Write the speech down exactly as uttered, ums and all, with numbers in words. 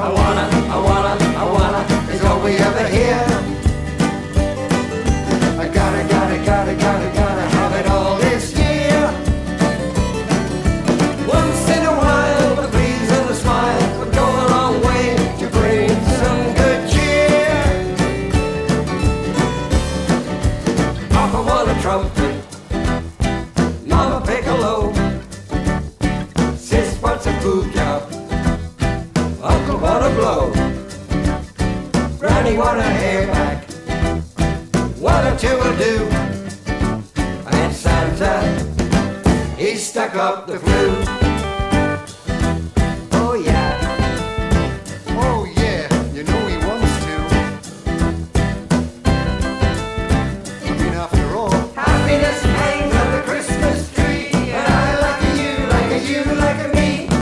I wanna, I wanna, I wanna, is all we ever hear. I gotta, gotta, gotta, gotta, gotta have it all this year. Once in a while, the please and the smile would go a long way to bring some good cheer. Papa want a trumpet, Mama piccolo, Sis wants a boot job, Uncle want a blow, Granny want a hair back, one or two will do, and Santa, he stuck up the flute.